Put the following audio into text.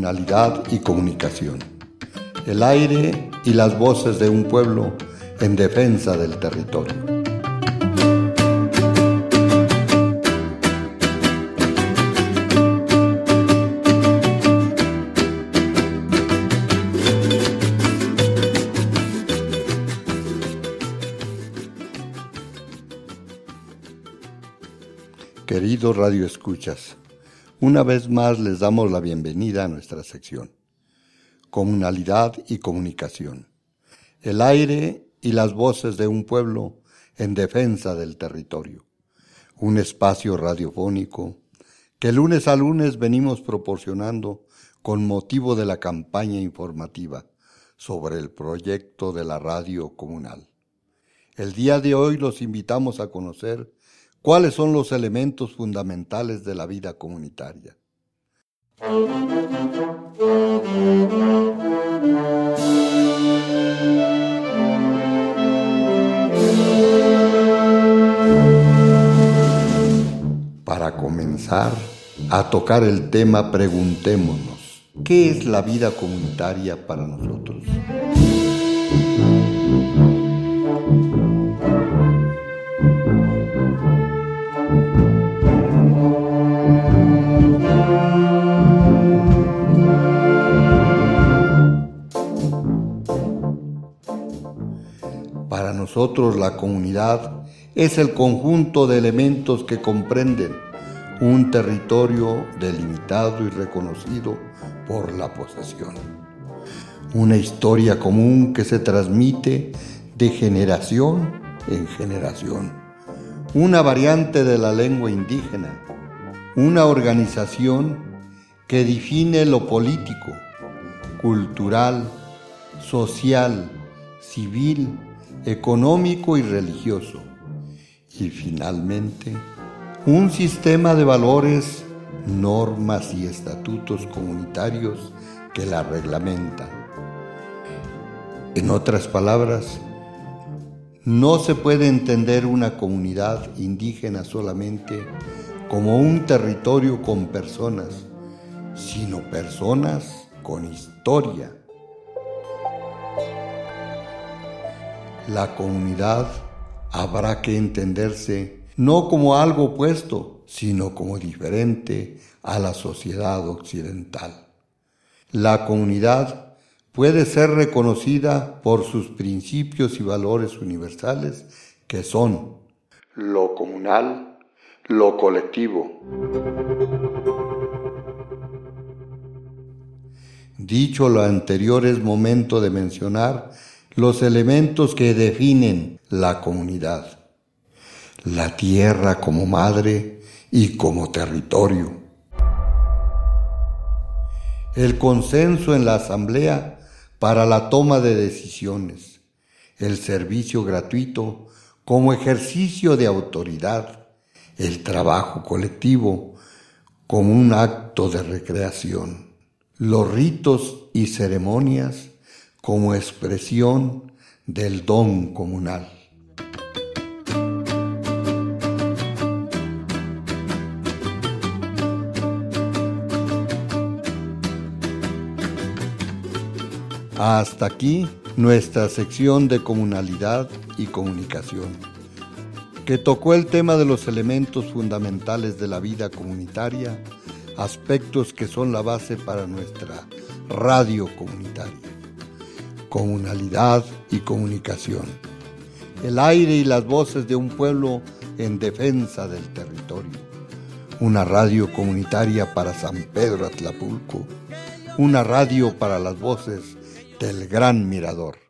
Comunalidad y comunicación. El aire y las voces de un pueblo en defensa del territorio. Queridos radioescuchas, una vez más les damos la bienvenida a nuestra sección Comunalidad y comunicación. El aire y las voces de un pueblo en defensa del territorio. Un espacio radiofónico que lunes a lunes venimos proporcionando con motivo de la campaña informativa sobre el proyecto de la radio comunal. El día de hoy los invitamos a conocer cuáles son los elementos fundamentales de la vida comunitaria. Para comenzar a tocar el tema, preguntémonos, ¿qué es la vida comunitaria para nosotros? Para nosotros la comunidad es el conjunto de elementos que comprenden un territorio delimitado y reconocido por la posesión. Una historia común que se transmite de generación en generación. Una variante de la lengua indígena. Una organización que define lo político, cultural, social, civil, económico y religioso, y finalmente un sistema de valores, normas y estatutos comunitarios que la reglamentan. En otras palabras, no se puede entender una comunidad indígena solamente como un territorio con personas, sino personas con historia. La comunidad habrá que entenderse no como algo opuesto, sino como diferente a la sociedad occidental. La comunidad puede ser reconocida por sus principios y valores universales, que son lo comunal, lo colectivo. Dicho lo anterior, es momento de mencionar los elementos que definen la comunidad. La tierra como madre y como territorio. El consenso en la asamblea para la toma de decisiones. El servicio gratuito como ejercicio de autoridad. El trabajo colectivo como un acto de recreación. Los ritos y ceremonias como expresión del don comunal. Hasta aquí nuestra sección de comunalidad y comunicación, que tocó el tema de los elementos fundamentales de la vida comunitaria, aspectos que son la base para nuestra radio comunitaria. Comunalidad y comunicación. El aire y las voces de un pueblo en defensa del territorio. Una radio comunitaria para San Pedro Atlapulco. Una radio para las voces del Gran Mirador.